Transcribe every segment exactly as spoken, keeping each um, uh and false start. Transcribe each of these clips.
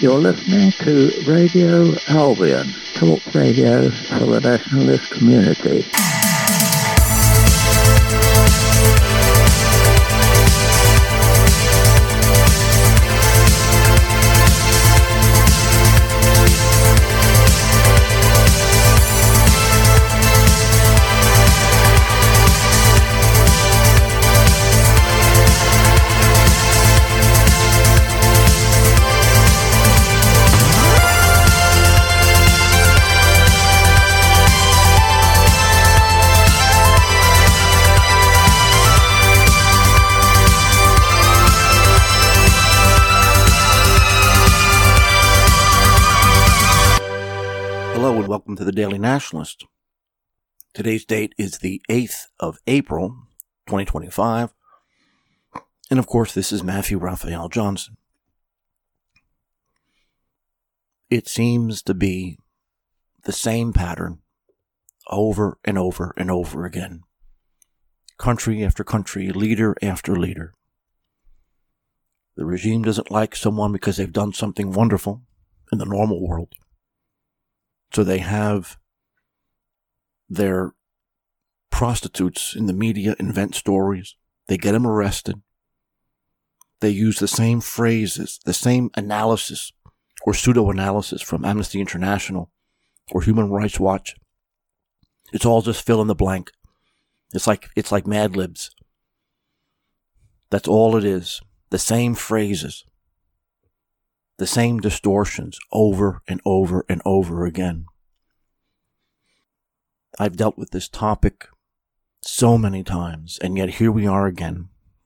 You're listening to Radio Albion, talk radio for the nationalist community. Welcome to the Daily Nationalist. Today's date is the eighth of April, twenty twenty-five. And of course, this is Matthew Raphael Johnson. It seems to be the same pattern over and over and over again. Country after country, leader after leader. The regime doesn't like someone because they've done something wonderful in the normal world. So they have their prostitutes in the media invent stories. They get them arrested. They use the same phrases, the same analysis or pseudo-analysis from Amnesty International or Human Rights Watch. It's all just fill in the blank. It's like, it's like Mad Libs. That's all it is. The same phrases. The same distortions over and over and over again. I've dealt with this topic so many times, and yet here we are again.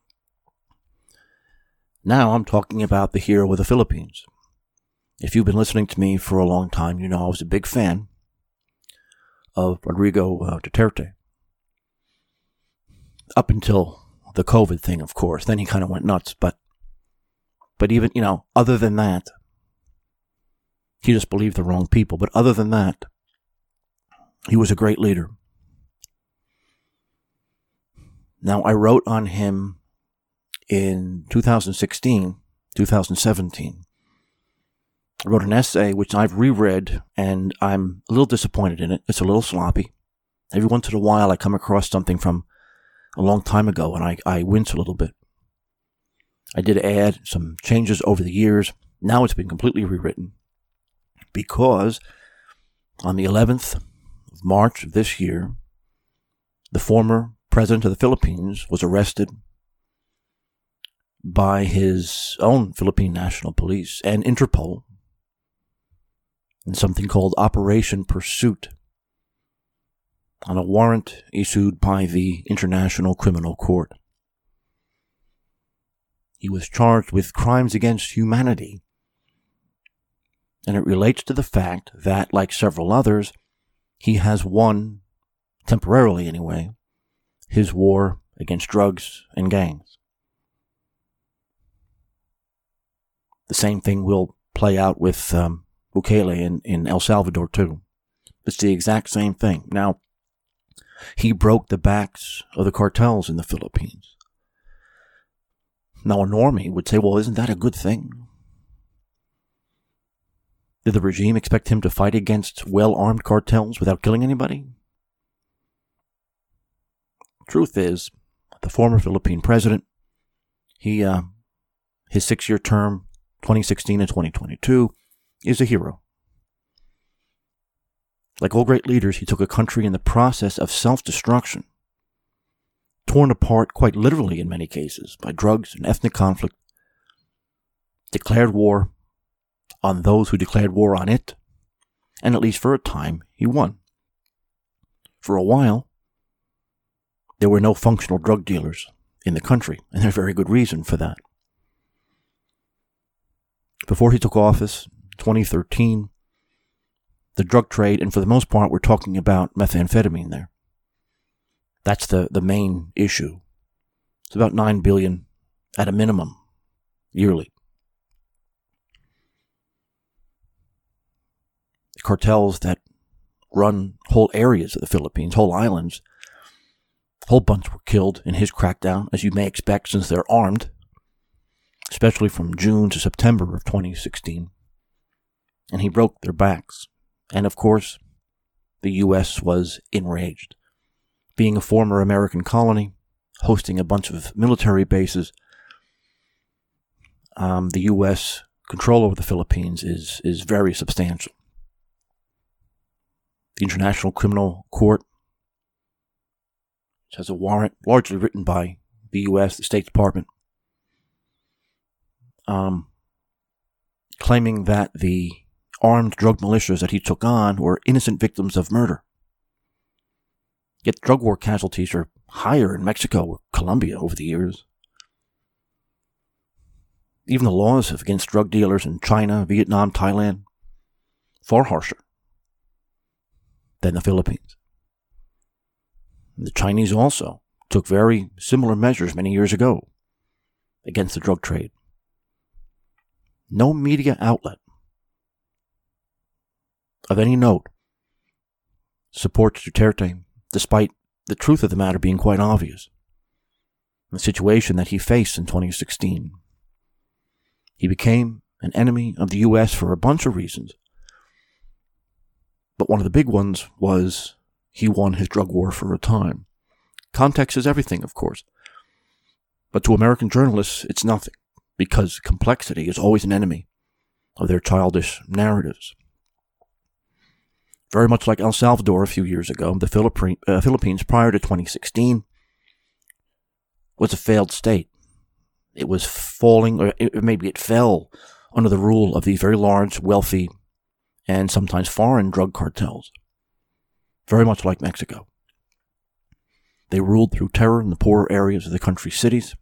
Now I'm talking about the hero of the Philippines. If you've been listening to me for a long time, you know I was a big fan of Rodrigo uh, Duterte. Up until the COVID thing, of course. Then he kind of went nuts, but But even, you know, other than that, he just believed the wrong people. But other than that, he was a great leader. Now, I wrote on him in two thousand sixteen, two thousand seventeen. I wrote an essay which I've reread, and I'm a little disappointed in it. It's a little sloppy. Every once in a while, I come across something from a long time ago, and I, I wince a little bit. I did add some changes over the years. Now it's been completely rewritten because on the eleventh of March of this year, the former president of the Philippines was arrested by his own Philippine National Police and Interpol in something called Operation Pursuit on a warrant issued by the International Criminal Court. He was charged with crimes against humanity. And it relates to the fact that, like several others, he has won, temporarily anyway, his war against drugs and gangs. The same thing will play out with um, Bukele in, in El Salvador, too. It's the exact same thing. Now, he broke the backs of the cartels in the Philippines. Now, a normie would say, well, isn't that a good thing? Did the regime expect him to fight against well-armed cartels without killing anybody? Truth is, the former Philippine president, he, uh, his six-year term, twenty sixteen and twenty twenty-two, is a hero. Like all great leaders, he took a country in the process of self-destruction, torn apart quite literally in many cases by drugs and ethnic conflict, declared war on those who declared war on it, and at least for a time, he won. For a while, there were no functional drug dealers in the country, and there's very good reason for that. Before he took office, twenty thirteen, the drug trade, and for the most part, we're talking about methamphetamine there. That's the, the main issue. It's about nine billion dollars at a minimum yearly. The cartels that run whole areas of the Philippines, whole islands, a whole bunch were killed in his crackdown, as you may expect since they're armed, especially from June to September of twenty sixteen. and he broke their backs. And of course, the U S was enraged. Being a former American colony, hosting a bunch of military bases, um, the U S control over the Philippines is, is very substantial. The International Criminal Court, which has a warrant largely written by the U S, the State Department, um, claiming that the armed drug militias that he took on were innocent victims of murder. Yet drug war casualties are higher in Mexico or Colombia over the years. Even the laws against drug dealers in China, Vietnam, Thailand, far harsher than the Philippines. The Chinese also took very similar measures many years ago against the drug trade. No media outlet of any note supports Duterte, despite the truth of the matter being quite obvious. The situation that he faced in twenty sixteen. He became an enemy of the U S for a bunch of reasons. But one of the big ones was he won his drug war for a time. Context is everything, of course. But to American journalists, it's nothing, because complexity is always an enemy of their childish narratives. Very much like El Salvador a few years ago, the Philippine, uh, Philippines prior to twenty sixteen was a failed state. It was falling, or it, maybe it fell under the rule of these very large, wealthy, and sometimes foreign drug cartels. Very much like Mexico. They ruled through terror in the poorer areas of the country's cities.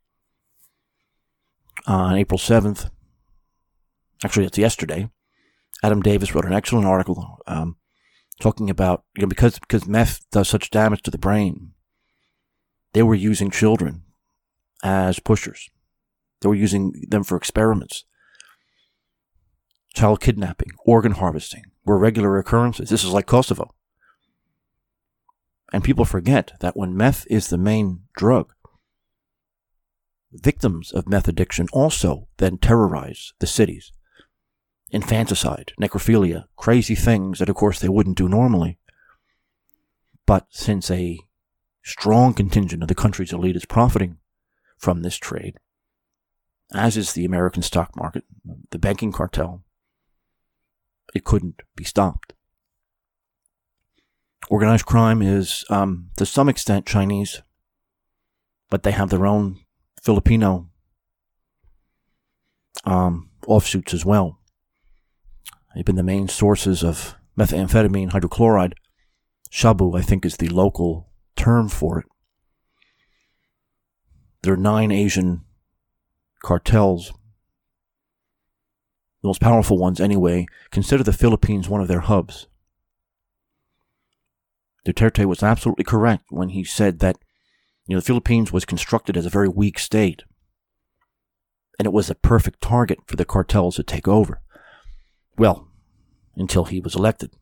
Uh, on April seventh, actually it's yesterday, Adam Davis wrote an excellent article um, talking about, you know, because, because meth does such damage to the brain, they were using children as pushers. They were using them for experiments. Child kidnapping, organ harvesting were regular occurrences. This is like Kosovo. And people forget that when meth is the main drug, victims of meth addiction also then terrorize the cities. Infanticide, necrophilia, crazy things that of course they wouldn't do normally. But since a strong contingent of the country's elite is profiting from this trade, as is the American stock market, the banking cartel, it couldn't be stopped. Organized crime is, um, to some extent, Chinese, but they have their own Filipino um, offshoots as well. They've been the main sources of methamphetamine hydrochloride. Shabu, I think, is the local term for it. There are nine Asian cartels. The most powerful ones, anyway, consider the Philippines one of their hubs. Duterte was absolutely correct when he said that, you know, the Philippines was constructed as a very weak state, and it was a perfect target for the cartels to take over. Well, until he was elected.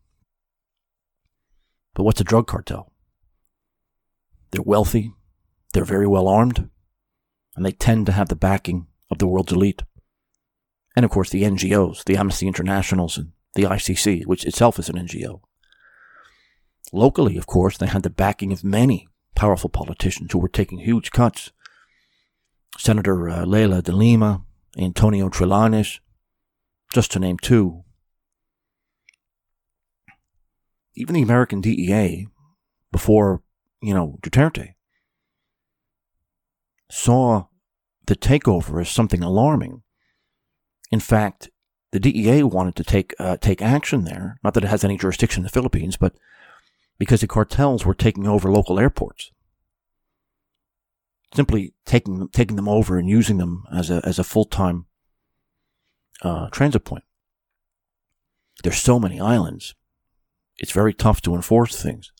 But what's a drug cartel? They're wealthy, they're very well armed, and they tend to have the backing of the world's elite. And of course the N G Os, the Amnesty Internationals, and the I C C, which itself is an N G O. Locally, of course, they had the backing of many powerful politicians who were taking huge cuts. Senator uh, Leila de Lima, Antonio Trillanes, just to name two. Even the American D E A, before, you know, Duterte, saw the takeover as something alarming. In fact, the D E A wanted to take uh, take action there, not that it has any jurisdiction in the Philippines, but because the cartels were taking over local airports. Simply taking them, taking them over and using them as a as a full-time uh, transit point. There's so many islands. It's very tough to enforce things.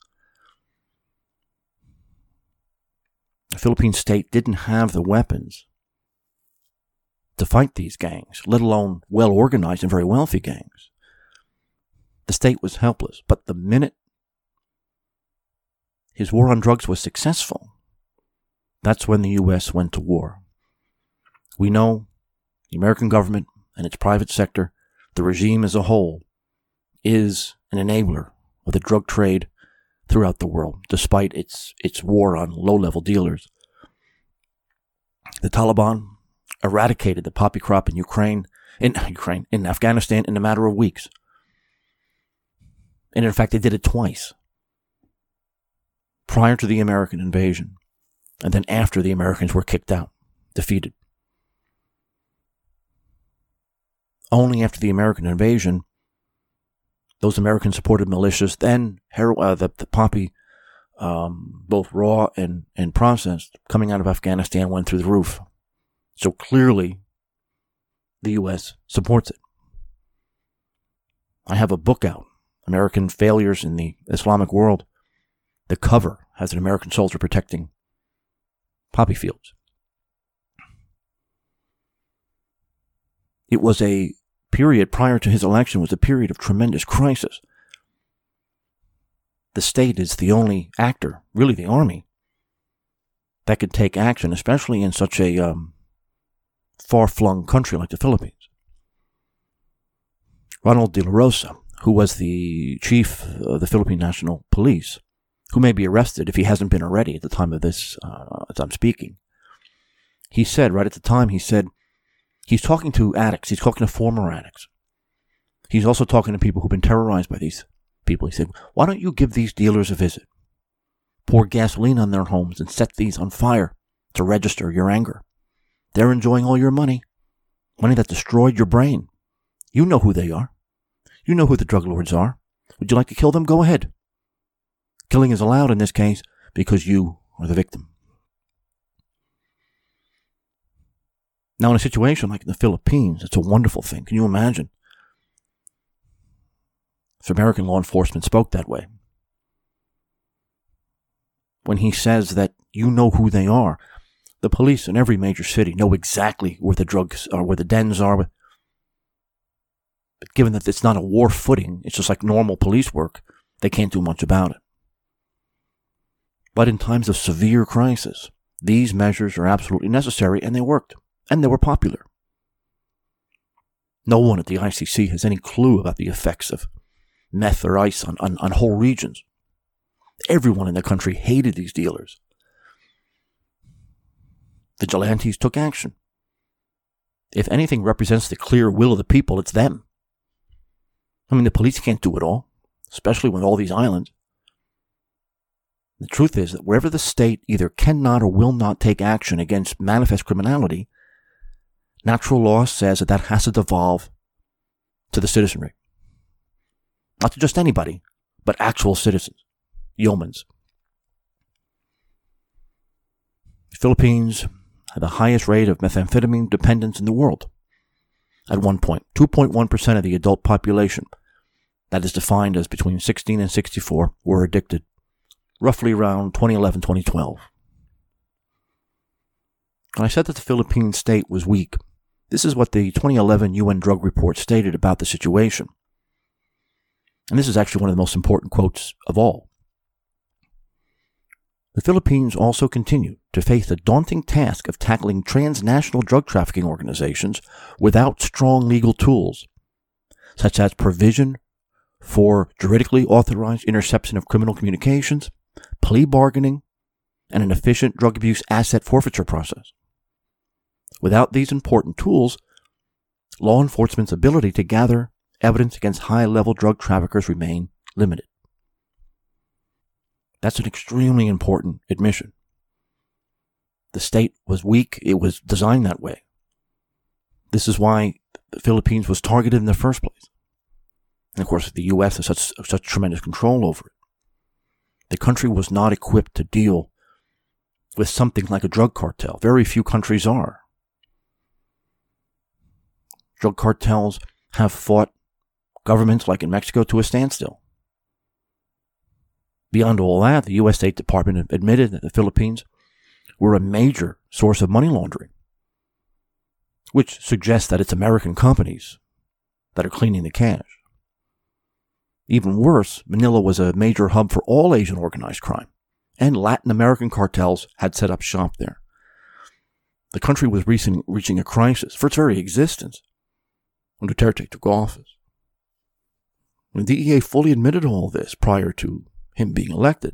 The Philippine state didn't have the weapons to fight these gangs, let alone well-organized and very wealthy gangs. The state was helpless, but the minute his war on drugs was successful, that's when the U S went to war. We know the American government and its private sector the regime as a whole is an enabler of the drug trade throughout the world, despite its its war on low-level dealers. The Taliban eradicated the poppy crop in Ukraine, in Ukraine, in Afghanistan in a matter of weeks. And in fact, they did it twice. Prior to the American invasion, and then after the Americans were kicked out, defeated. Only after the American invasion, those American-supported militias, then hero- uh, the, the poppy, um, both raw and, and processed, coming out of Afghanistan, went through the roof. So clearly, the U S supports it. I have a book out, American Failures in the Islamic World. The cover has an American soldier protecting poppy fields. It was a period prior to his election, was a period of tremendous crisis. The state is the only actor, really the army, that could take action, especially in such a um, far-flung country like the Philippines. Ronald De La Rosa, who was the chief of the Philippine National Police, who may be arrested if he hasn't been already at the time of this, uh, as I'm speaking, he said, right at the time, he said, he's talking to addicts, he's talking to former addicts. He's also talking to people who've been terrorized by these people. He said, why don't you give these dealers a visit? Pour gasoline on their homes and set these on fire to register your anger. They're enjoying all your money, money that destroyed your brain. You know who they are. You know who the drug lords are. Would you like to kill them? Go ahead. Killing is allowed in this case because you are the victim. Now, in a situation like in the Philippines, it's a wonderful thing. Can you imagine if American law enforcement spoke that way? When he says that you know who they are, the police in every major city know exactly where the drugs are, where the dens are. But given that it's not a war footing, it's just like normal police work, they can't do much about it. But in times of severe crisis, these measures are absolutely necessary, and they worked. And they were popular. No one at the I C C has any clue about the effects of meth or ice on, on, on whole regions. Everyone in the country hated these dealers. Vigilantes took action. If anything represents the clear will of the people, it's them. I mean, the police can't do it all, especially with all these islands. The truth is that wherever the state either cannot or will not take action against manifest criminality, natural law says that that has to devolve to the citizenry. Not to just anybody, but actual citizens, yeomans. The Philippines had the highest rate of methamphetamine dependence in the world. At one point, two point one percent of the adult population, that is defined as between sixteen and sixty-four, were addicted, roughly around twenty eleven, twenty twelve. When I said that the Philippine state was weak, this is what the twenty eleven U N drug report stated about the situation. And this is actually one of the most important quotes of all. The Philippines also continued to face the daunting task of tackling transnational drug trafficking organizations without strong legal tools, such as provision for juridically authorized interception of criminal communications, plea bargaining, and an efficient drug abuse asset forfeiture process. Without these important tools, law enforcement's ability to gather evidence against high-level drug traffickers remain limited. That's an extremely important admission. The state was weak. It was designed that way. This is why the Philippines was targeted in the first place. And of course, the U S has such, such tremendous control over it. The country was not equipped to deal with something like a drug cartel. Very few countries are. Drug cartels have fought governments like in Mexico to a standstill. Beyond all that, the U S State Department admitted that the Philippines were a major source of money laundering, which suggests that it's American companies that are cleaning the cash. Even worse, Manila was a major hub for all Asian organized crime, and Latin American cartels had set up shop there. The country was reaching, reaching a crisis for its very existence. when Duterte took office. And the D E A fully admitted all this prior to him being elected.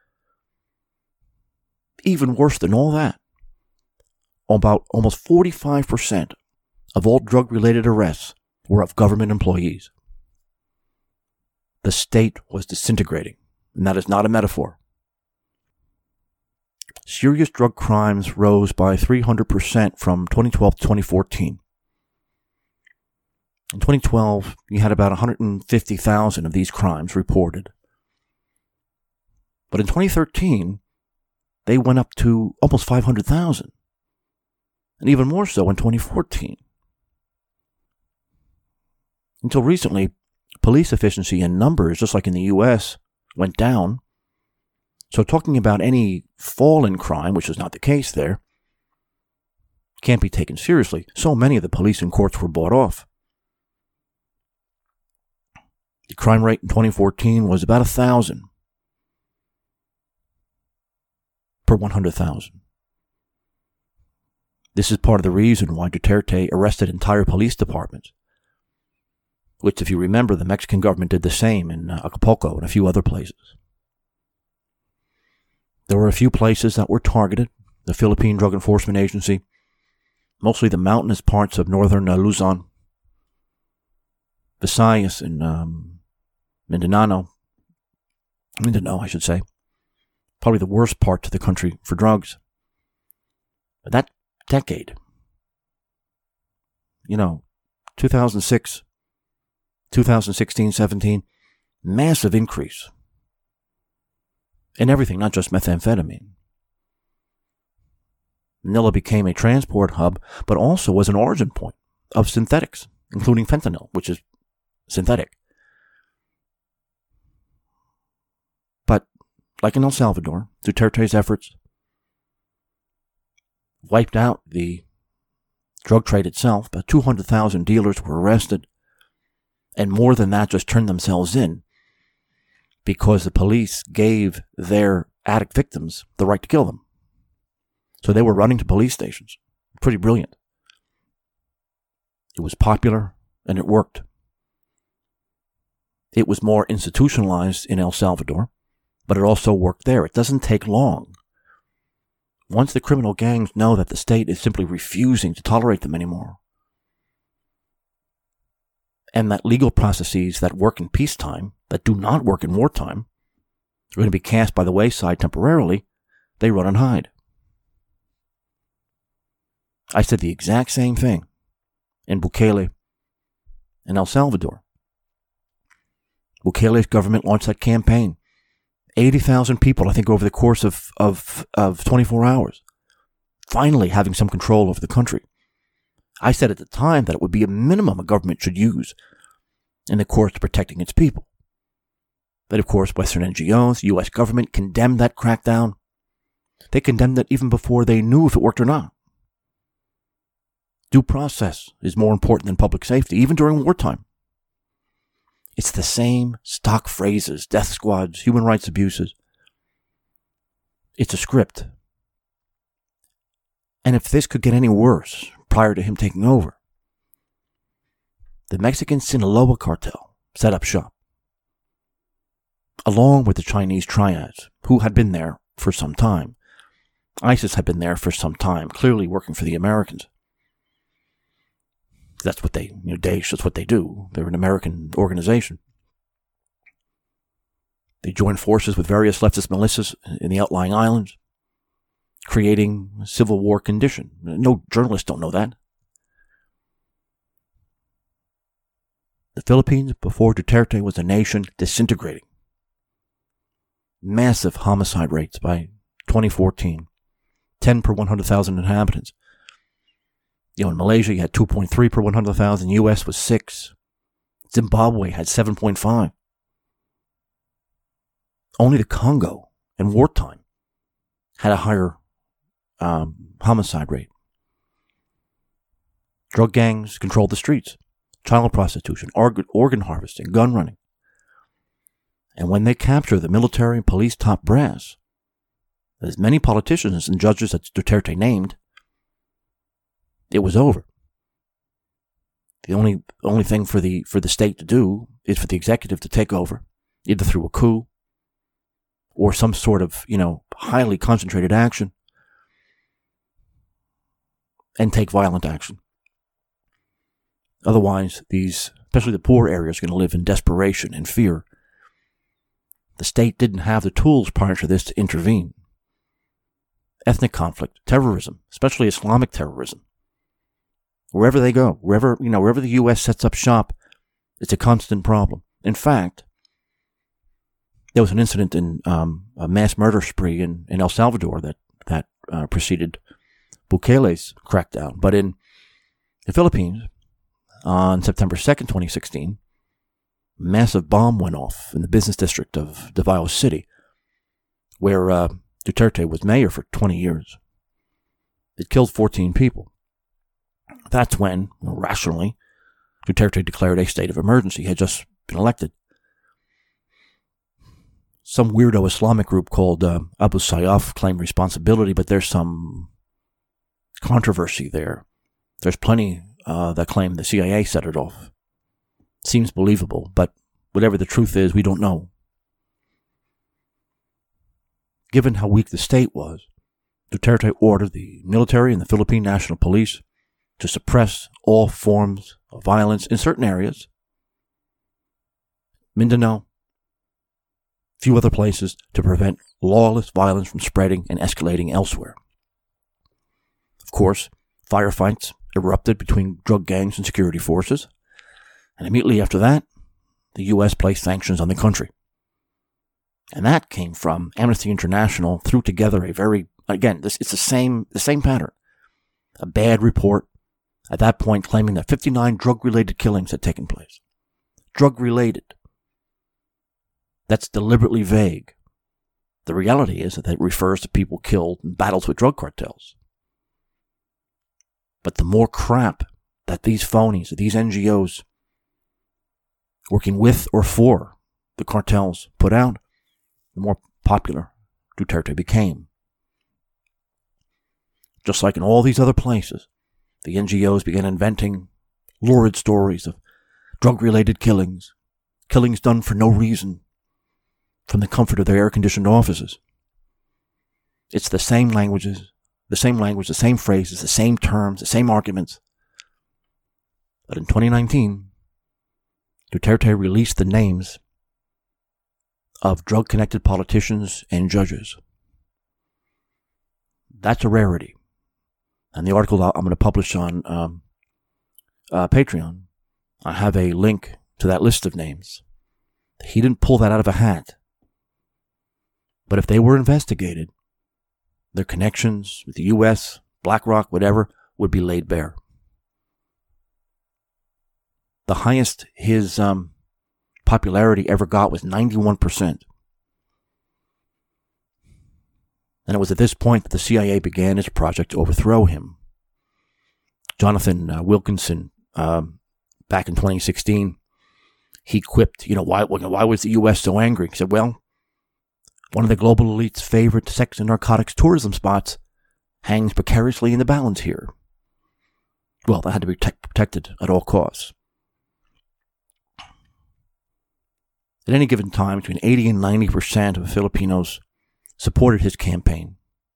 Even worse than all that, about almost forty-five percent of all drug-related arrests were of government employees. The state was disintegrating, and that is not a metaphor. Serious drug crimes rose by three hundred percent from twenty twelve to twenty fourteen. In twenty twelve, you had about one hundred fifty thousand of these crimes reported. But in twenty thirteen, they went up to almost five hundred thousand. And even more so in twenty fourteen. Until recently, police efficiency in numbers, just like in the U S, went down. So talking about any fall in crime, which is not the case there, can't be taken seriously. So many of the police and courts were bought off. The crime rate in twenty fourteen was about one thousand per one hundred thousand. This is part of the reason why Duterte arrested entire police departments, which, if you remember, the Mexican government did the same in uh, Acapulco and a few other places. There were a few places that were targeted. The Philippine Drug Enforcement Agency, mostly the mountainous parts of northern uh, Luzon, Visayas, and um, Mindanao, Mindanao, I should say, probably the worst part of the country for drugs. But that decade, you know, two thousand six, two thousand sixteen, seventeen, massive increase in everything, not just methamphetamine. Manila became a transport hub, but also was an origin point of synthetics, including fentanyl, which is synthetic. But, like in El Salvador, Duterte's efforts wiped out the drug trade itself. About two hundred thousand dealers were arrested, and more than that just turned themselves in because the police gave their addict victims the right to kill them. So they were running to police stations. Pretty brilliant. It was popular, and it worked. It was more institutionalized in El Salvador, but it also worked there. It doesn't take long. Once the criminal gangs know that the state is simply refusing to tolerate them anymore, and that legal processes that work in peacetime, that do not work in wartime, are going to be cast by the wayside temporarily, they run and hide. I said the exact same thing in Bukele and El Salvador. Bukele's government launched that campaign. eighty thousand people, I think, over the course of, of, of twenty-four hours. Finally having some control over the country. I said at the time that it would be a minimum a government should use in the course of protecting its people. But of course, Western N G Os, the U S government condemned that crackdown. They condemned it even before they knew if it worked or not. Due process is more important than public safety, even during wartime. It's the same stock phrases, death squads, human rights abuses. It's a script. And if this could get any worse prior to him taking over, the Mexican Sinaloa cartel set up shop, along with the Chinese triads, who had been there for some time. ISIS had been there for some time, clearly working for the Americans. That's what they, you know, Daesh, that's what they do. They're an American organization. They join forces with various leftist militias in the outlying islands, creating a civil war condition. No journalists don't know that. The Philippines, before Duterte, was a nation disintegrating. Massive homicide rates by twenty fourteen. ten per one hundred thousand inhabitants. You know, in Malaysia, you had two point three per one hundred thousand. U S was six. Zimbabwe had seven point five. Only the Congo, in wartime, had a higher um, homicide rate. Drug gangs controlled the streets. Child prostitution, organ, organ harvesting, gun running. And when they capture the military and police top brass, as many politicians and judges that Duterte named, it was over. The only only thing for the for the state to do is for the executive to take over, either through a coup or some sort of, you know, highly concentrated action, and take violent action. Otherwise, these, especially the poor areas, are going to live in desperation and fear. The state didn't have the tools prior to this to intervene. Ethnic conflict, terrorism, especially Islamic terrorism. Wherever they go, wherever, you know, wherever the U S sets up shop, it's a constant problem. In fact, there was an incident in um, a mass murder spree in, in El Salvador that, that uh, preceded Bukele's crackdown. But in the Philippines, on September second, twenty sixteen, a massive bomb went off in the business district of Davao City, where uh, Duterte was mayor for twenty years. It killed fourteen people. That's when, rationally, Duterte declared a state of emergency. He had just been elected. Some weirdo Islamic group called uh, Abu Sayyaf claimed responsibility, but there's some controversy there. There's plenty uh, that claim the C I A set it off. Seems believable, but whatever the truth is, we don't know. Given how weak the state was, Duterte ordered the military and the Philippine National Police to suppress all forms of violence in certain areas. Mindanao, few other places, to prevent lawless violence from spreading and escalating elsewhere. Of course, firefights erupted between drug gangs and security forces, and immediately after that, the U S placed sanctions on the country. And that came from Amnesty International threw together a very, again, this it's the same the same pattern. A bad report at that point claiming that fifty-nine drug-related killings had taken place. Drug-related. That's deliberately vague. The reality is that it refers to people killed in battles with drug cartels. But the more crap that these phonies, these N G Os, working with or for the cartels put out, the more popular Duterte became. Just like in all these other places, the N G Os began inventing lurid stories of drug-related killings, killings done for no reason, from the comfort of their air-conditioned offices. It's the same languages, the same language, the same phrases, the same terms, the same arguments. But in twenty nineteen, Duterte released the names of drug-connected politicians and judges. That's a rarity. And the article I'm going to publish on um, uh, Patreon, I have a link to that list of names. He didn't pull that out of a hat. But if they were investigated, their connections with the U S, BlackRock, whatever, would be laid bare. The highest his um, popularity ever got was ninety-one percent. And it was at this point that the C I A began its project to overthrow him. Jonathan uh, Wilkinson, um, back in twenty sixteen, he quipped, you know, why, why was the U S so angry? He said, well, one of the global elite's favorite sex and narcotics tourism spots hangs precariously in the balance here. Well, that had to be te- protected at all costs. At any given time, between eighty and ninety percent of Filipinos supported his campaign.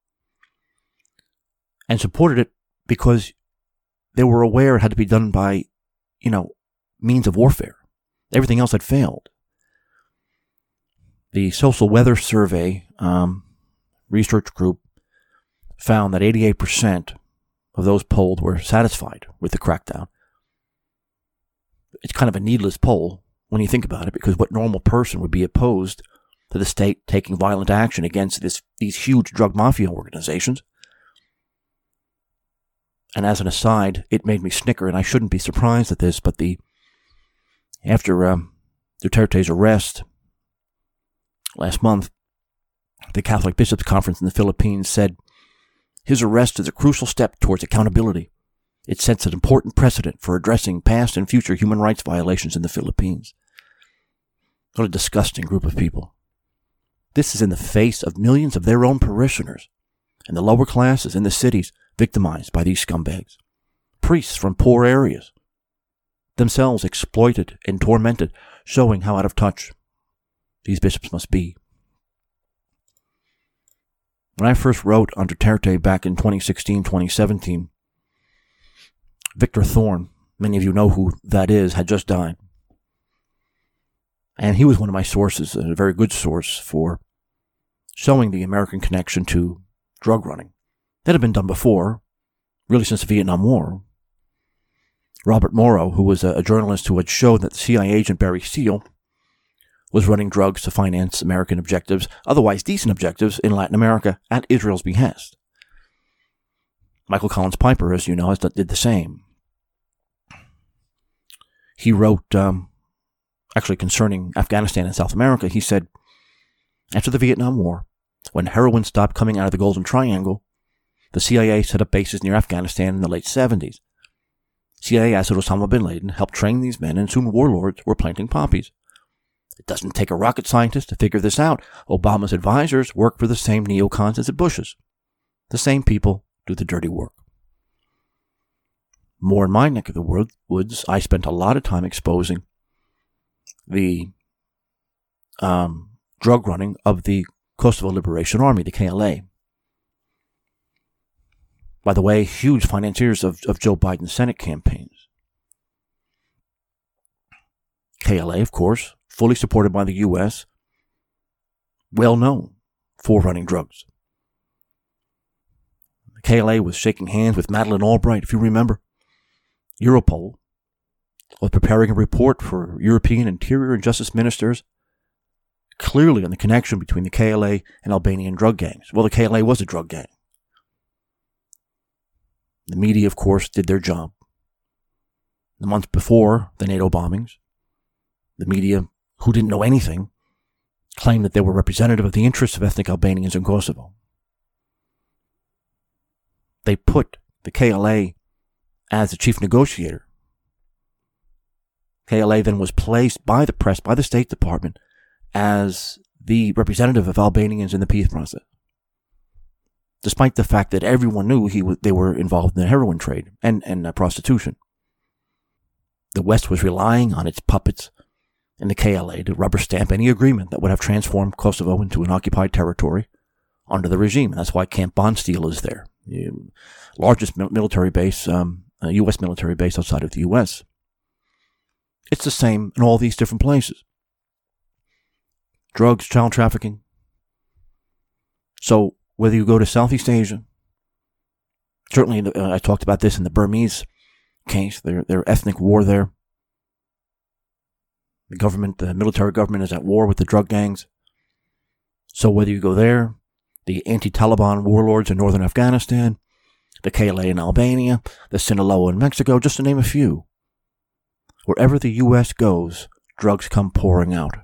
And supported it because they were aware it had to be done by, you know, means of warfare. Everything else had failed. The Social Weather Survey um, research group found that eighty-eight percent of those polled were satisfied with the crackdown. It's kind of a needless poll when you think about it, because what normal person would be opposed to the state taking violent action against this, these huge drug mafia organizations? And as an aside, it made me snicker, and I shouldn't be surprised at this, but the after um, Duterte's arrest last month, the Catholic Bishops' Conference in the Philippines said, his arrest is a crucial step towards accountability. It sets an important precedent for addressing past and future human rights violations in the Philippines. What a disgusting group of people. This is in the face of millions of their own parishioners and the lower classes in the cities victimized by these scumbags. Priests from poor areas. themselves exploited and tormented, showing how out of touch these bishops must be. When I first wrote on Duterte back in twenty sixteen, twenty seventeen, Victor Thorne, many of you know who that is, had just died. And he was one of my sources, a very good source for showing the American connection to drug running. That had been done before, really since the Vietnam War. Robert Morrow, who was a, a journalist who had showed that the C I A agent Barry Seal was running drugs to finance American objectives, otherwise decent objectives, in Latin America at Israel's behest. Michael Collins Piper, as you know, has done, did the same. He wrote, um, actually concerning Afghanistan and South America, he said, after the Vietnam War, when heroin stopped coming out of the Golden Triangle, the C I A set up bases near Afghanistan in the late seventies. C I A asset Osama bin Laden helped train these men, and soon warlords were planting poppies. It doesn't take a rocket scientist to figure this out. Obama's advisors work for the same neocons as at Bush's. The same people do the dirty work. More in my neck of the woods, I spent a lot of time exposing the um, drug running of the Kosovo Liberation Army, the K L A. By the way, huge financiers of, of Joe Biden's Senate campaigns. K L A, of course, fully supported by the U S, well known for running drugs. The K L A was shaking hands with Madeleine Albright, if you remember. Europol was preparing a report for European Interior and Justice Ministers clearly on the connection between the K L A and Albanian drug gangs. Well, the K L A was a drug gang. The media, of course, did their job. The month before the NATO bombings, the media, who didn't know anything, claimed that they were representative of the interests of ethnic Albanians in Kosovo. They put the K L A as the chief negotiator. K L A then was placed by the press, by the State Department, as the representative of Albanians in the peace process, despite the fact that everyone knew he w- they were involved in the heroin trade and, and uh, prostitution. The West was relying on its puppets in the K L A to rubber stamp any agreement that would have transformed Kosovo into an occupied territory under the regime. And that's why Camp Bondsteel is there, the largest military base, um, a U S military base outside of the U S. It's the same in all these different places. Drugs, child trafficking. So whether you go to Southeast Asia, certainly uh, I talked about this in the Burmese case, their, their ethnic war there. The government, the military government is at war with the drug gangs. So whether you go there, the anti-Taliban warlords in northern Afghanistan, the K L A in Albania, the Sinaloa in Mexico, just to name a few. Wherever the U S goes, drugs come pouring out.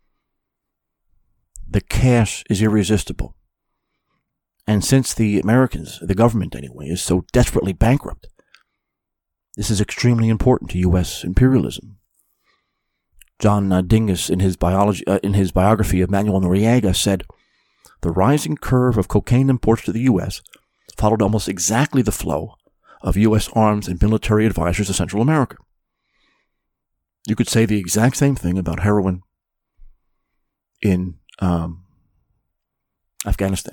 The cash is irresistible. And since the Americans, the government anyway, is so desperately bankrupt, this is extremely important to U S imperialism. John uh, Dingus, in his, biology, uh, in his biography of Manuel Noriega, said, "The rising curve of cocaine imports to the U S followed almost exactly the flow of U S arms and military advisors to Central America." You could say the exact same thing about heroin in um, Afghanistan.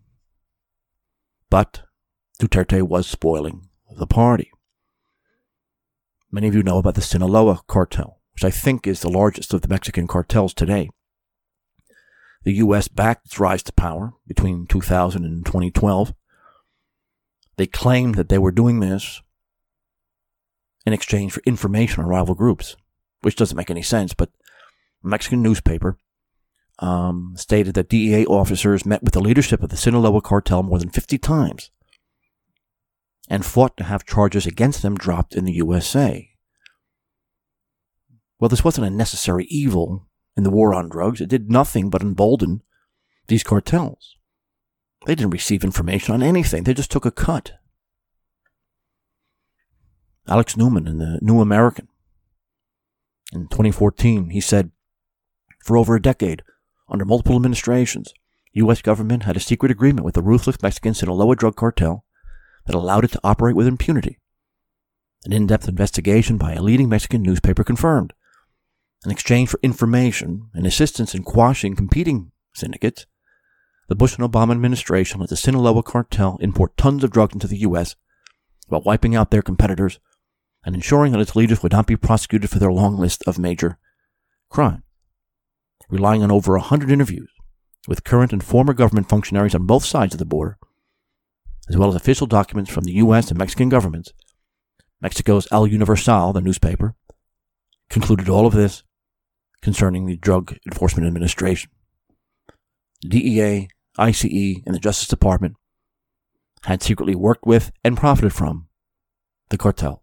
But Duterte was spoiling the party. Many of you know about the Sinaloa cartel, which I think is the largest of the Mexican cartels today. The U S backed its rise to power between two thousand and twenty twelve. They claimed that they were doing this in exchange for information on rival groups, which doesn't make any sense, but a Mexican newspaper um, stated that D E A officers met with the leadership of the Sinaloa cartel more than fifty times and fought to have charges against them dropped in the U S A. Well, this wasn't a necessary evil in the war on drugs. It did nothing but embolden these cartels. They didn't receive information on anything. They just took a cut. Alex Newman in the New American, in twenty fourteen, he said, "For over a decade, under multiple administrations, U S government had a secret agreement with the ruthless Mexican Sinaloa drug cartel that allowed it to operate with impunity. An in-depth investigation by a leading Mexican newspaper confirmed. In exchange for information and assistance in quashing competing syndicates, the Bush and Obama administration let the Sinaloa cartel import tons of drugs into the U S while wiping out their competitors and ensuring that its leaders would not be prosecuted for their long list of major crimes. Relying on over one hundred interviews with current and former government functionaries on both sides of the border, as well as official documents from the U S and Mexican governments, Mexico's El Universal, the newspaper, concluded all of this concerning the Drug Enforcement Administration. The D E A, I C E, and the Justice Department had secretly worked with and profited from the cartels.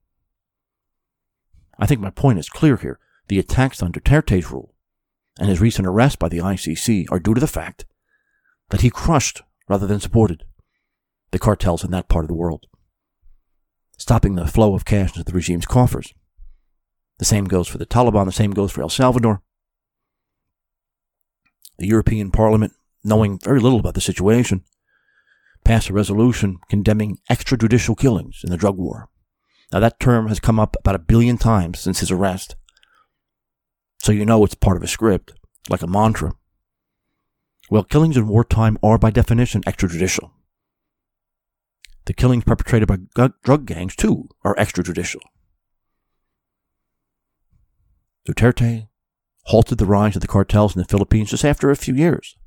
I think my point is clear here. The attacks on Duterte's rule and his recent arrest by the I C C are due to the fact that he crushed, rather than supported, the cartels in that part of the world, stopping the flow of cash into the regime's coffers. The same goes for the Taliban, the same goes for El Salvador. The European Parliament, knowing very little about the situation, passed a resolution condemning extrajudicial killings in the drug war. Now that term has come up about a billion times since his arrest. So you know it's part of a script, like a mantra. Well, killings in wartime are by definition extrajudicial. The killings perpetrated by gu- drug gangs, too, are extrajudicial. Duterte halted the rise of the cartels in the Philippines just after a few years.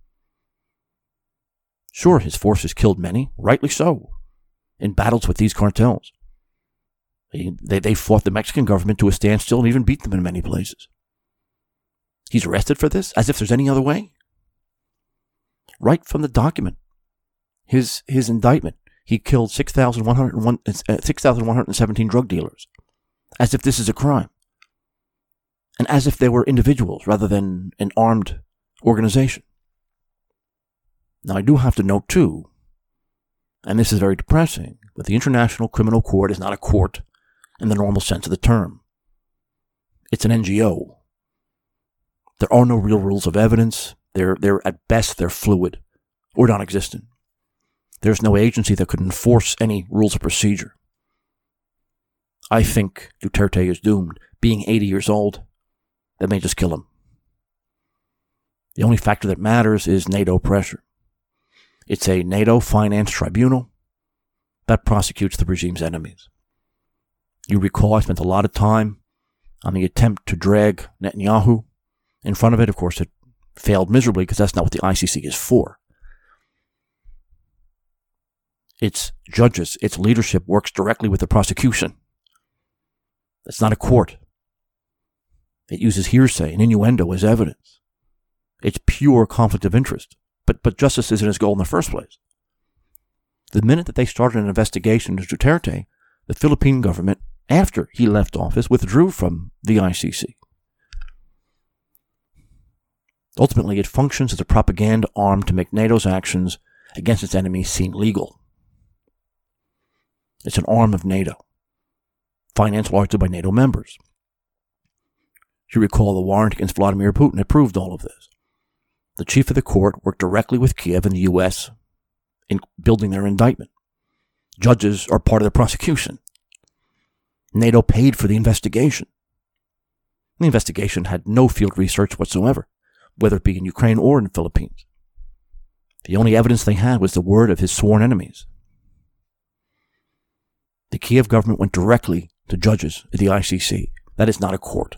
Sure, his forces killed many, rightly so, in battles with these cartels. They, they, they fought the Mexican government to a standstill and even beat them in many places. He's arrested for this, as if there's any other way. Right from the document, his his indictment, he killed six thousand one hundred seventeen drug dealers, as if this is a crime, and as if they were individuals rather than an armed organization. Now, I do have to note, too, and this is very depressing, that the International Criminal Court is not a court in the normal sense of the term. It's an N G O. There are no real rules of evidence. They're, they're at best, they're fluid or non-existent. There's no agency that could enforce any rules of procedure. I think Duterte is doomed. Being eighty years old, that may just kill him. The only factor that matters is NATO pressure. It's a NATO-financed tribunal that prosecutes the regime's enemies. You recall I spent a lot of time on the attempt to drag Netanyahu in front of it. Of course, it failed miserably because that's not what the I C C is for. Its judges, its leadership works directly with the prosecution. It's not a court. It uses hearsay and innuendo as evidence. It's pure conflict of interest. But but justice isn't his goal in the first place. The minute that they started an investigation into Duterte, the Philippine government, after he left office, withdrew from the I C C. Ultimately, it functions as a propaganda arm to make NATO's actions against its enemies seem legal. It's an arm of NATO, financed largely by NATO members. You recall the warrant against Vladimir Putin approved all of this. The chief of the court worked directly with Kiev and the U S in building their indictment. Judges are part of the prosecution. NATO paid for the investigation. The investigation had no field research whatsoever, whether it be in Ukraine or in the Philippines. The only evidence they had was the word of his sworn enemies. The Kiev government went directly to judges at the I C C. That is not a court.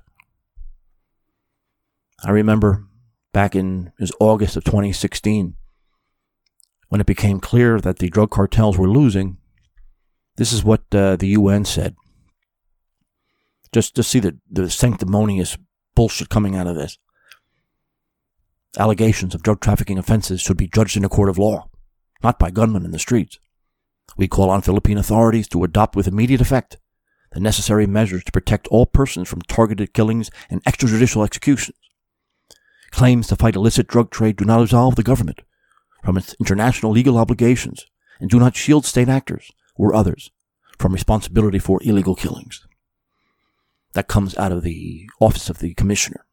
I remember back in it was August of twenty sixteen, when it became clear that the drug cartels were losing, this is what uh, the U N said. Just to see the, the sanctimonious bullshit coming out of this. Allegations of drug trafficking offenses should be judged in a court of law, not by gunmen in the streets. We call on Philippine authorities to adopt with immediate effect the necessary measures to protect all persons from targeted killings and extrajudicial executions. Claims to fight illicit drug trade do not absolve the government from its international legal obligations and do not shield state actors or others from responsibility for illegal killings. That comes out of the office of the commissioner.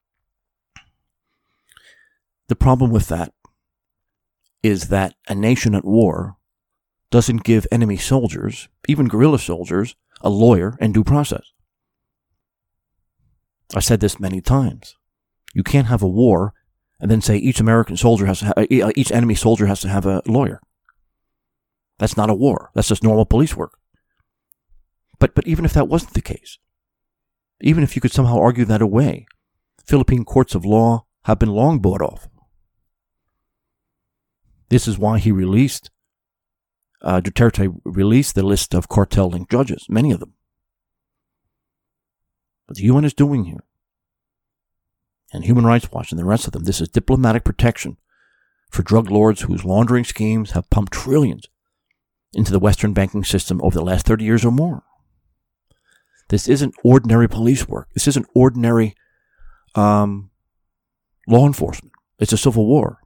The problem with that is that a nation at war doesn't give enemy soldiers, even guerrilla soldiers, a lawyer and due process. I said this many times. You can't have a war and then say each American soldier has to ha- each enemy soldier has to have a lawyer. That's not a war. That's just normal police work. But but even if that wasn't the case, even if you could somehow argue that away, Philippine courts of law have been long bought off. This is why he released, uh, Duterte released the list of cartel-linked judges, many of them. What the U N is doing here, and Human Rights Watch and the rest of them, this is diplomatic protection for drug lords whose laundering schemes have pumped trillions into the Western banking system over the last thirty years or more. This isn't ordinary police work. This isn't ordinary um, law enforcement. It's a civil war.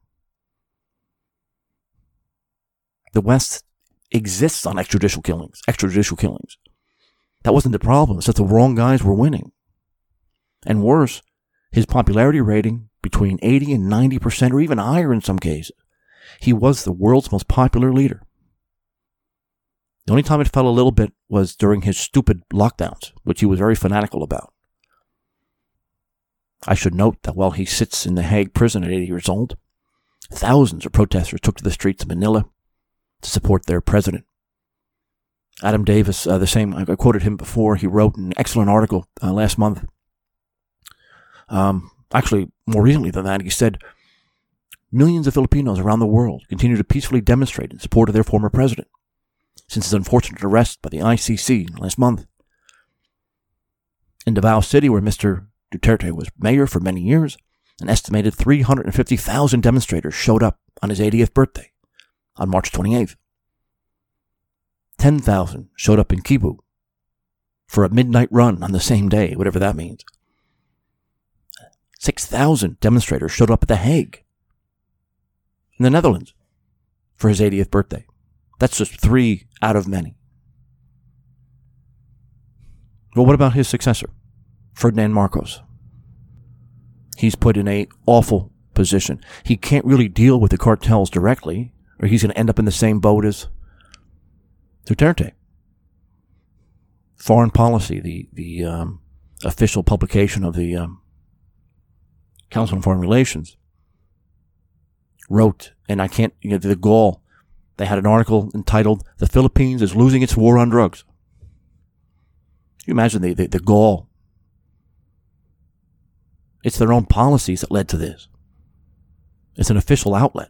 The West exists on extrajudicial killings, extrajudicial killings. That wasn't the problem. It's that the wrong guys were winning. And worse, his popularity rating between eighty and ninety percent, or even higher in some cases. He was the world's most popular leader. The only time it fell a little bit was during his stupid lockdowns, which he was very fanatical about. I should note that while he sits in the Hague prison at eighty years old, thousands of protesters took to the streets of Manila to support their president. Adam Davis, uh, the same, I quoted him before, he wrote an excellent article uh, last month. Um, actually, more recently than that, he said, millions of Filipinos around the world continue to peacefully demonstrate in support of their former president since his unfortunate arrest by the I C C last month. In Davao City, where Mister Duterte was mayor for many years, an estimated three hundred fifty thousand demonstrators showed up on his eightieth birthday on March twenty-eighth. ten thousand showed up in Cebu for a midnight run on the same day, whatever that means. six thousand demonstrators showed up at The Hague in the Netherlands for his eightieth birthday. That's just three out of many. Well, what about his successor, Ferdinand Marcos? He's put in an awful position. He can't really deal with the cartels directly, or he's going to end up in the same boat as Duterte. Foreign Policy, the, the um, official publication of the um, Council on Foreign Relations, wrote, and I can't, you know, the gall, they had an article entitled, "The Philippines is Losing Its War on Drugs." You imagine the, the, the gall. It's their own policies that led to this. It's an official outlet.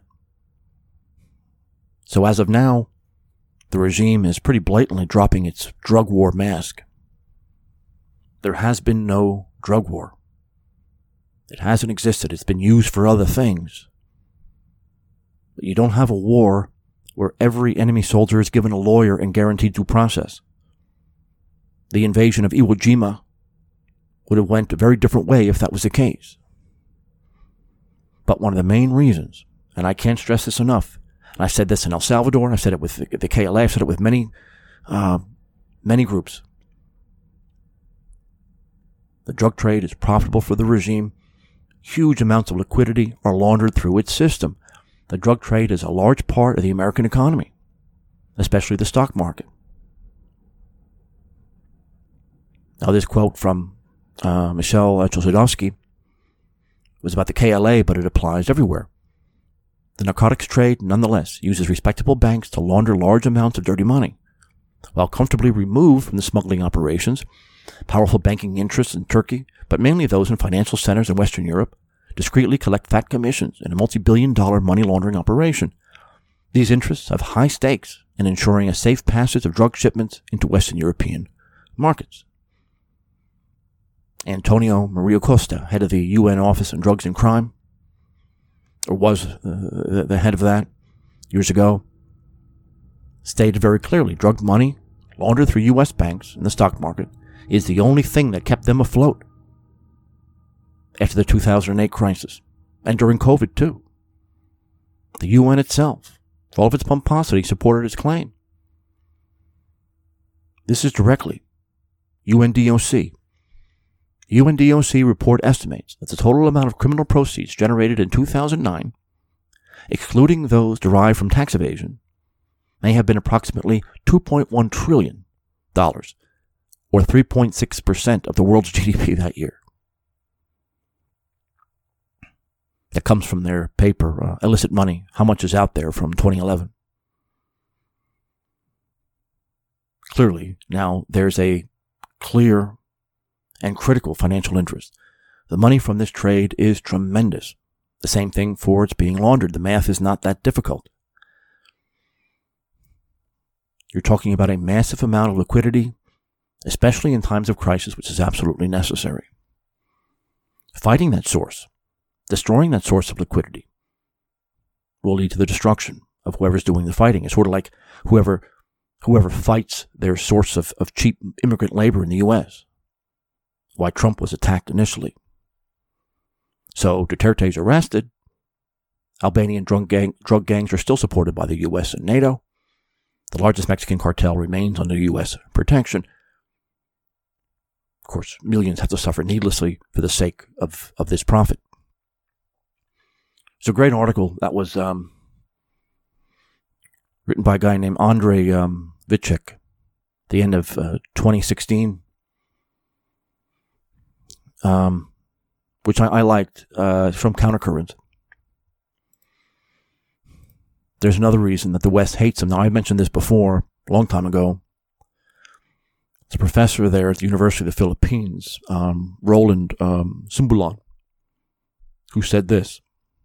So as of now, the regime is pretty blatantly dropping its drug war mask. There has been no drug war. It hasn't existed. It's been used for other things. But you don't have a war where every enemy soldier is given a lawyer and guaranteed due process. The invasion of Iwo Jima would have went a very different way if that was the case. But one of the main reasons, and I can't stress this enough, and I said this in El Salvador, I said it with the K L A, I said it with many, uh, many groups. The drug trade is profitable for the regime. Huge amounts of liquidity are laundered through its system. The drug trade is a large part of the American economy, especially the stock market. Now, this quote from uh, Michelle Chossudovsky was about the K L A, but it applies everywhere. The narcotics trade, nonetheless, uses respectable banks to launder large amounts of dirty money. While comfortably removed from the smuggling operations, powerful banking interests in Turkey, but mainly those in financial centers in Western Europe, discreetly collect fat commissions in a multi-billion dollar money laundering operation. These interests have high stakes in ensuring a safe passage of drug shipments into Western European markets. Antonio Maria Costa, head of the U N Office on Drugs and Crime, or was uh, the head of that years ago, stated very clearly, drug money laundered through U S banks in the stock market is the only thing that kept them afloat after the two thousand eight crisis, and during COVID too. The U N itself, for all of its pomposity, supported its claim. This is directly U N D O C. U N D O C report estimates that the total amount of criminal proceeds generated in two thousand nine, excluding those derived from tax evasion, may have been approximately two point one trillion dollars, or three point six percent of the world's G D P that year. That comes from their paper, uh, Illicit Money, How Much Is Out There, from twenty eleven. Clearly, now there's a clear and critical financial interest. The money from this trade is tremendous. The same thing for its being laundered. The math is not that difficult. You're talking about a massive amount of liquidity, especially in times of crisis, which is absolutely necessary. Fighting that source, destroying that source of liquidity, will lead to the destruction of whoever's doing the fighting. It's sort of like whoever whoever fights their source of, of cheap immigrant labor in the U S. Why Trump was attacked initially. So Duterte's arrested. Albanian drug, gang, drug gangs are still supported by the U S and NATO. The largest Mexican cartel remains under U S protection. Of course, millions have to suffer needlessly for the sake of, of this profit. It's a great article that was um, written by a guy named Andrei um, Vicek, the end of uh, twenty sixteen, um, which I, I liked, uh, from Countercurrent. There's another reason that the West hates him. Now, I mentioned this before, a long time ago. It's a professor there at the University of the Philippines, um, Roland um, Sumbulan, who said this: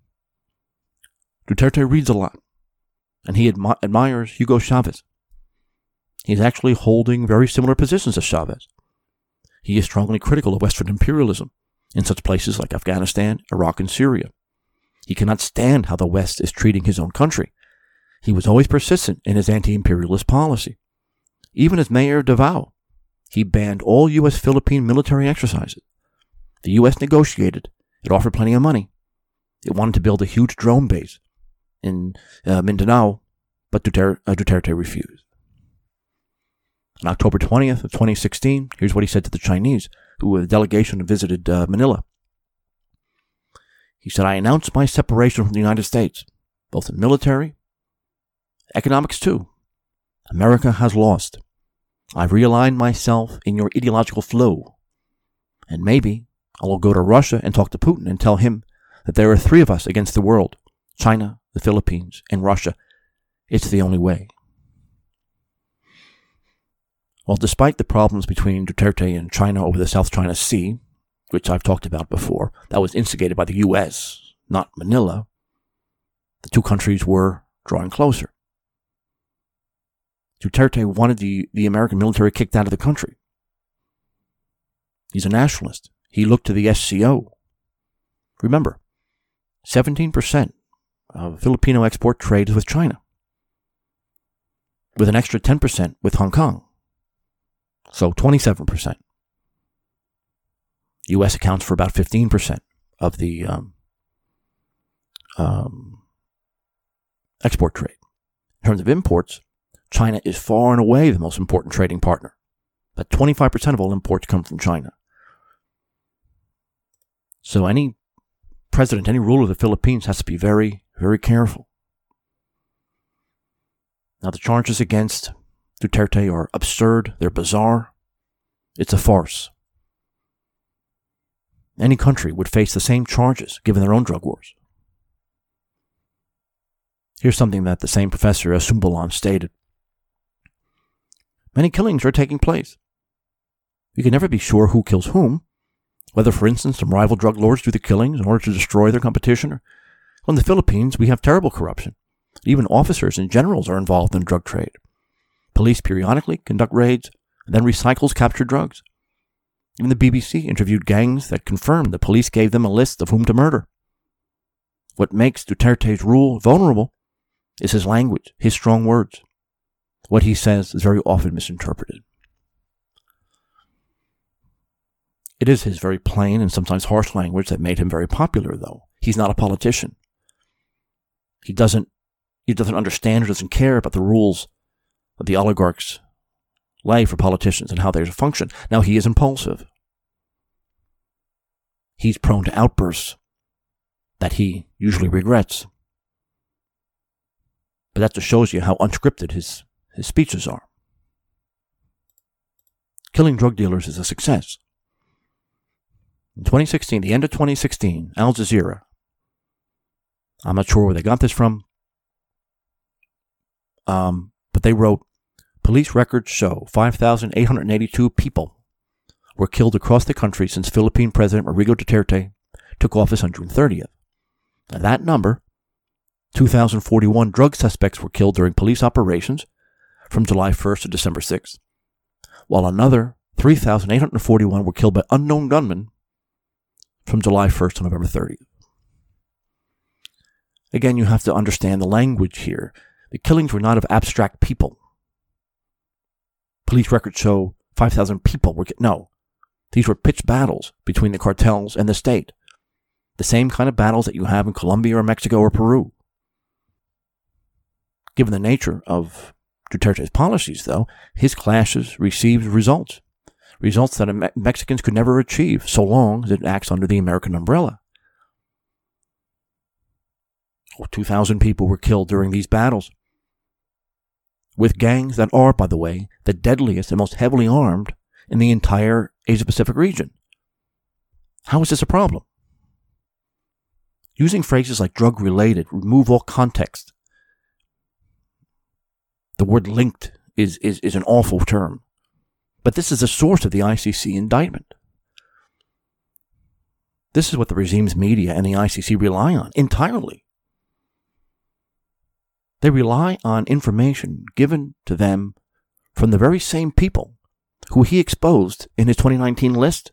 Duterte reads a lot, and he admi- admires Hugo Chavez. He's actually holding very similar positions as Chavez. He is strongly critical of Western imperialism in such places like Afghanistan, Iraq, and Syria. He cannot stand how the West is treating his own country. He was always persistent in his anti-imperialist policy. Even as mayor of Davao, he banned all U S Philippine military exercises. The U S negotiated. It offered plenty of money. It wanted to build a huge drone base in uh, Mindanao, but Duterte, uh, Duterte refused. On October twentieth of twenty sixteen, here's what he said to the Chinese, who a delegation visited uh, Manila. He said, I announced my separation from the United States, both in military, economics too. America has lost. I've realigned myself in your ideological flow. And maybe I will go to Russia and talk to Putin and tell him that there are three of us against the world: China, the Philippines, and Russia. It's the only way. Well, despite the problems between Duterte and China over the South China Sea, which I've talked about before, that was instigated by the U S, not Manila, the two countries were drawing closer. Duterte wanted the, the American military kicked out of the country. He's a nationalist. He looked to the S C O. Remember, seventeen percent of Filipino export trade is with China, with an extra ten percent with Hong Kong. So twenty-seven percent. U S accounts for about fifteen percent of the um, um, export trade. In terms of imports, China is far and away the most important trading partner. But twenty-five percent of all imports come from China. So any president, any ruler of the Philippines has to be very, very careful. Now, the charges against Duterte are absurd. They're bizarre. It's a farce. Any country would face the same charges given their own drug wars. Here's something that the same professor Sumbulan stated. Many killings are taking place. You can never be sure who kills whom, whether, for instance, some rival drug lords do the killings in order to destroy their competition. Or, well, in the Philippines, we have terrible corruption. Even officers and generals are involved in drug trade. Police periodically conduct raids and then recycles captured drugs. Even the B B C interviewed gangs that confirmed the police gave them a list of whom to murder. What makes Duterte's rule vulnerable is his language, his strong words. What he says is very often misinterpreted. It is his very plain and sometimes harsh language that made him very popular, though. He's not a politician. He doesn't, he doesn't understand or doesn't care about the rules of the oligarchs' lay for politicians and how they function. Now, he is impulsive. He's prone to outbursts that he usually regrets. But that just shows you how unscripted his, his speeches are. killing drug dealers is a success. In twenty sixteen, the end of twenty sixteen, Al Jazeera, I'm not sure where they got this from, um, but they wrote, police records show five thousand eight hundred eighty-two people were killed across the country since Philippine President Rodrigo Duterte took office on June thirtieth. Now that number, two thousand forty-one drug suspects were killed during police operations from July first to December sixth, while another three thousand eight hundred forty-one were killed by unknown gunmen from July first to November thirtieth. Again, you have to understand the language here. The killings were not of abstract people. Police records show five thousand people were killed. No, these were pitched battles between the cartels and the state. The same kind of battles that you have in Colombia or Mexico or Peru. Given the nature of Duterte's policies, though, his clashes received results. Results that Me- Mexicans could never achieve so long as it acts under the American umbrella. Oh, two thousand people were killed during these battles, with gangs that are, by the way, the deadliest and most heavily armed in the entire Asia-Pacific region. How is this a problem? Using phrases like drug-related remove all context. The word linked is, is, is an awful term. But this is the source of the I C C indictment. This is what the regime's media and the I C C rely on entirely. They rely on information given to them from the very same people who he exposed in his twenty nineteen list.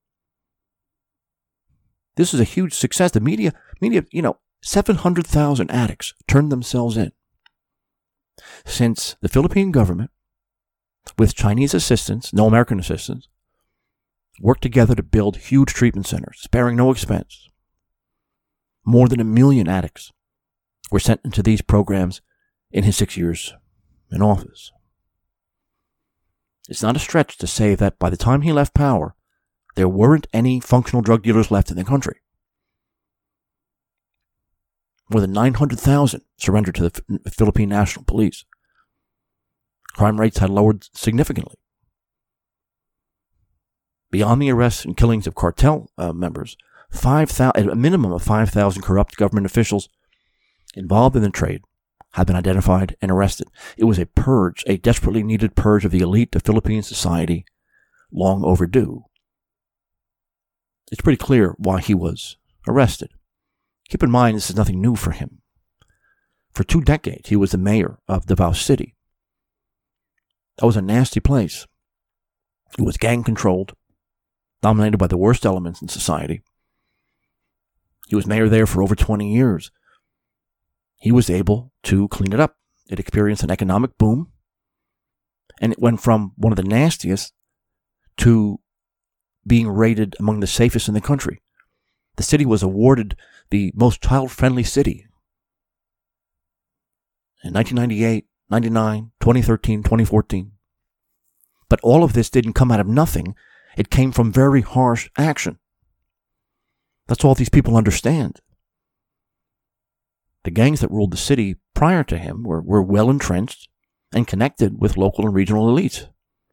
This is a huge success. The media, media, you know, seven hundred thousand addicts turned themselves in. Since the Philippine government, with Chinese assistance, no American assistance, worked together to build huge treatment centers, sparing no expense. More than a million addicts were sent into these programs in his six years in office. It's not a stretch to say that by the time he left power, there weren't any functional drug dealers left in the country. More than nine hundred thousand surrendered to the F- Philippine National Police. Crime rates had lowered significantly. Beyond the arrests and killings of cartel uh, members, five thousand, a minimum of five thousand corrupt government officials involved in the trade have been identified and arrested. It was a purge, a desperately needed purge of the elite of Philippine society, long overdue. It's pretty clear why he was arrested. Keep in mind, this is nothing new for him. For two decades, he was the mayor of Davao City. That was a nasty place. It was gang-controlled, dominated by the worst elements in society. He was mayor there for over twenty years. He was able to clean it up. It experienced an economic boom, and it went from one of the nastiest to being rated among the safest in the country. The city was awarded the most child-friendly city in nineteen ninety-eight, ninety-nine, twenty thirteen, twenty fourteen. But all of this didn't come out of nothing. It came from very harsh action. That's all these people understand. The gangs that ruled the city prior to him were, were well entrenched and connected with local and regional elites.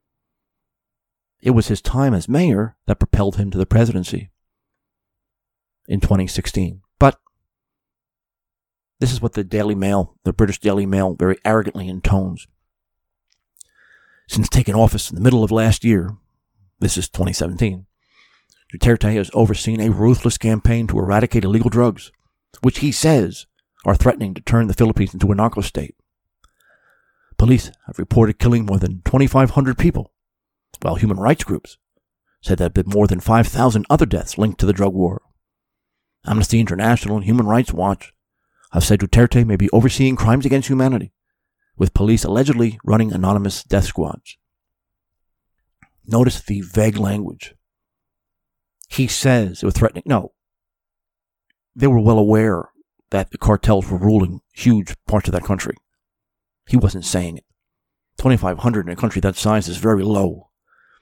It was his time as mayor that propelled him to the presidency in twenty sixteen. But this is what the Daily Mail, the British Daily Mail, very arrogantly intones. Since taking office in the middle of last year, this is twenty seventeen, Duterte has overseen a ruthless campaign to eradicate illegal drugs, which he says are threatening to turn the Philippines into a narco state. Police have reported killing more than twenty-five hundred people, while human rights groups said there have been more than five thousand other deaths linked to the drug war. Amnesty International and Human Rights Watch have said Duterte may be overseeing crimes against humanity, with police allegedly running anonymous death squads. Notice the vague language. He says they were threatening. No. They were well aware that the cartels were ruling huge parts of that country. He wasn't saying it. twenty-five hundred in a country that size is very low.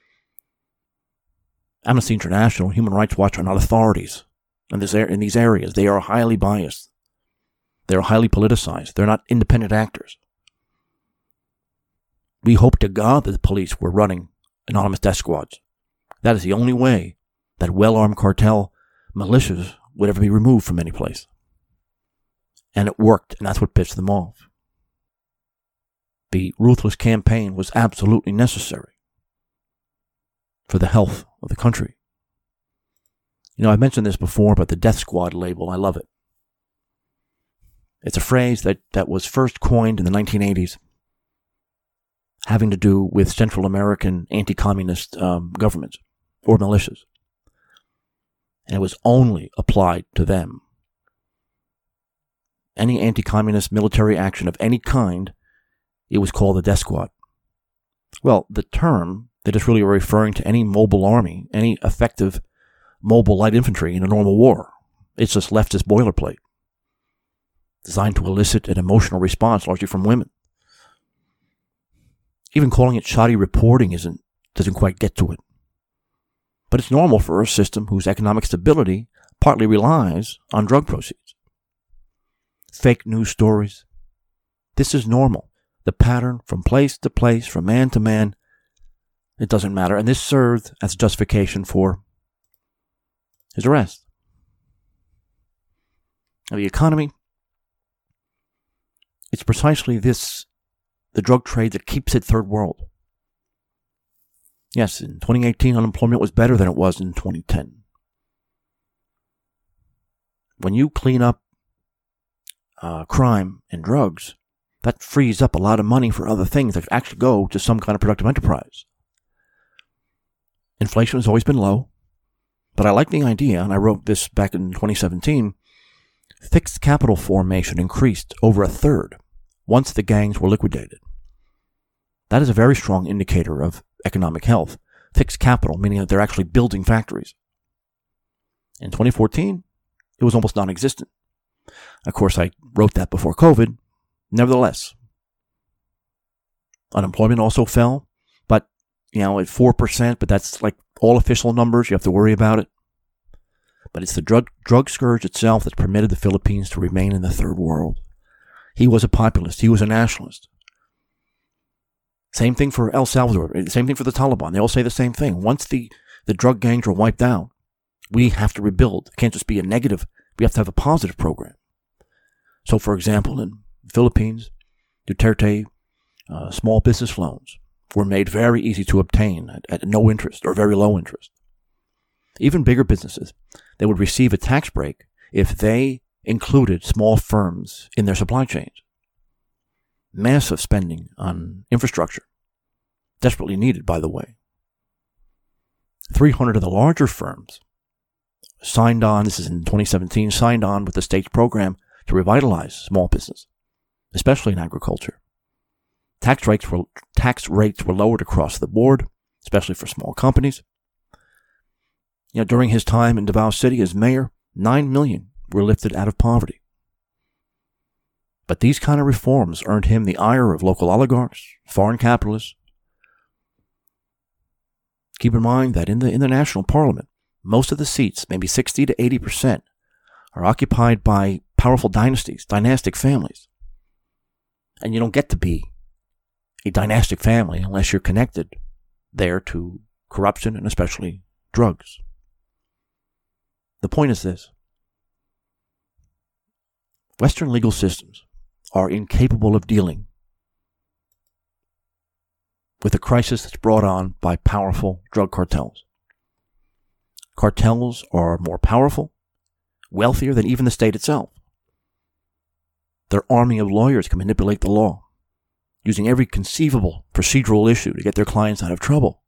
Amnesty International and Human Rights Watch are not authorities in, this, in these areas. They are highly biased. They are highly politicized. They're not independent actors. We hope to God that the police were running anonymous death squads. That is the only way that well-armed cartel militias would ever be removed from any place. And it worked, and that's what pissed them off. The ruthless campaign was absolutely necessary for the health of the country. You know, I've mentioned this before, but the death squad label, I love it. It's a phrase that, that was first coined in the nineteen eighties, having to do with Central American anti-communist um, governments or militias. And it was only applied to them. Any anti-communist military action of any kind, it was called the death squad. Well, the term, that is really referring to any mobile army, any effective mobile light infantry in a normal war. It's just leftist boilerplate, designed to elicit an emotional response largely from women. Even calling it shoddy reporting isn't doesn't quite get to it. But it's normal for a system whose economic stability partly relies on drug proceeds. Fake news stories. This is normal. The pattern from place to place, from man to man, it doesn't matter. And this served as justification for his arrest. Now, the economy, it's precisely this, the drug trade, that keeps it third world. Yes, in twenty eighteen, unemployment was better than it was in twenty ten. When you clean up uh, crime and drugs, that frees up a lot of money for other things that actually go to some kind of productive enterprise. Inflation has always been low, but I like the idea, and I wrote this back in twenty seventeen, fixed capital formation increased over a third once the gangs were liquidated. That is a very strong indicator of economic health. Fixed capital, meaning that they're actually building factories. In twenty fourteen, it was almost non-existent. Of course, I wrote that before COVID. Nevertheless, unemployment also fell, but, you know, at four percent, but that's like all official numbers. You have to worry about it. But it's the drug, drug scourge itself that permitted the Philippines to remain in the third world. He was a populist. He was a nationalist. Same thing for El Salvador. Same thing for the Taliban. They all say the same thing. Once the, the drug gangs are wiped out, we have to rebuild. It can't just be a negative. We have to have a positive program. So, for example, in the Philippines, Duterte uh, small business loans were made very easy to obtain at, at no interest or very low interest. Even bigger businesses, they would receive a tax break if they included small firms in their supply chains. Massive spending on infrastructure, desperately needed, by the way. three hundred of the larger firms signed on, this is in twenty seventeen, signed on with the state's program to revitalize small business, especially in agriculture. Tax rates were, tax rates were lowered across the board, especially for small companies. You know, during his time in Davao City as mayor, nine million were lifted out of poverty. But these kind of reforms earned him the ire of local oligarchs, foreign capitalists. Keep in mind that in the, in the national parliament, most of the seats, maybe sixty to eighty percent, are occupied by powerful dynasties, dynastic families. And you don't get to be a dynastic family unless you're connected there to corruption and especially drugs. The point is this. Western legal systems are incapable of dealing with a crisis that's brought on by powerful drug cartels. Cartels are more powerful, wealthier than even the state itself. Their army of lawyers can manipulate the law, using every conceivable procedural issue to get their clients out of trouble.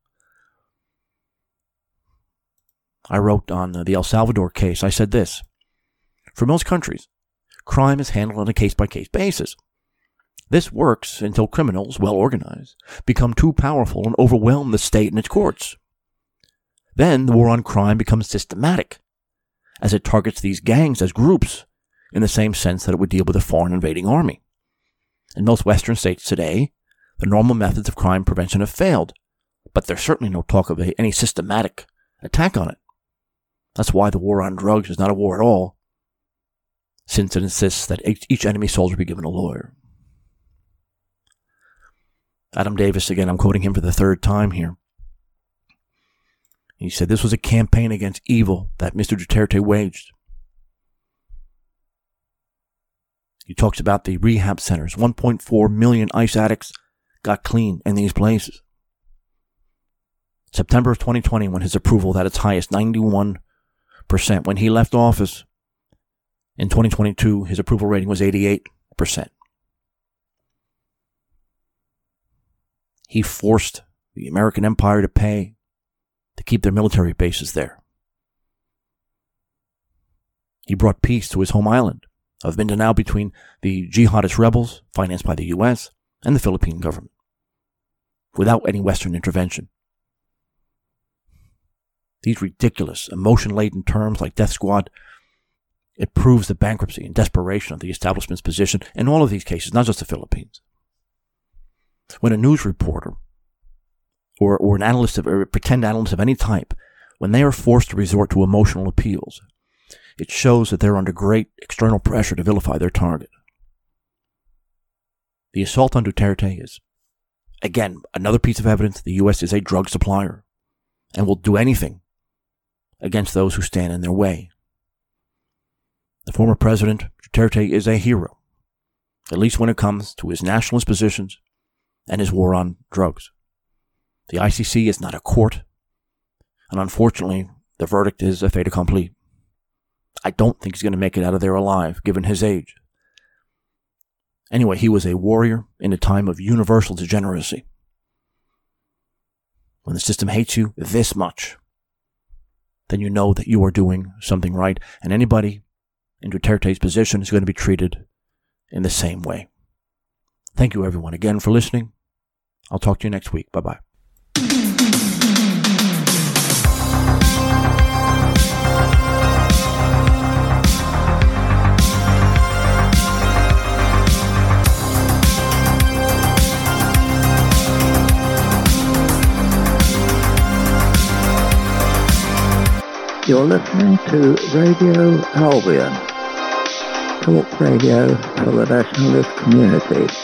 I wrote on the El Salvador case, I said this: for most countries, crime is handled on a case-by-case basis. This works until criminals, well organized, become too powerful and overwhelm the state and its courts. Then the war on crime becomes systematic, as it targets these gangs as groups in the same sense that it would deal with a foreign invading army. In most Western states today, the normal methods of crime prevention have failed, but there's certainly no talk of a, any systematic attack on it. That's why the war on drugs is not a war at all, since it insists that each enemy soldier be given a lawyer. Adam Davis, again, I'm quoting him for the third time here. He said this was a campaign against evil that Mister Duterte waged. He talks about the rehab centers. one point four million ICE addicts got clean in these places. September of twenty twenty, when his approval was at its highest, ninety-one percent. When he left office in twenty twenty-two, his approval rating was eighty-eight percent. He forced the American empire to pay to keep their military bases there. He brought peace to his home island of Mindanao between the jihadist rebels, financed by the U S, and the Philippine government, without any Western intervention. These ridiculous, emotion-laden terms like death squad, it proves the bankruptcy and desperation of the establishment's position in all of these cases, not just the Philippines. When a news reporter or, or an analyst of, or a pretend analyst of any type, when they are forced to resort to emotional appeals, it shows that they're under great external pressure to vilify their target. The assault on Duterte is, again, another piece of evidence the U S is a drug supplier and will do anything against those who stand in their way. The former president, Duterte, is a hero, at least when it comes to his nationalist positions and his war on drugs. The I C C is not a court, and unfortunately, the verdict is a fait accompli. I don't think he's going to make it out of there alive, given his age. Anyway, he was a warrior in a time of universal degeneracy. When the system hates you this much, then you know that you are doing something right, and anybody in Duterte's position is going to be treated in the same way. Thank you, everyone, again for listening. I'll talk to you next week. Bye-bye. You're listening to Radio Albion, talk radio for the nationalist community.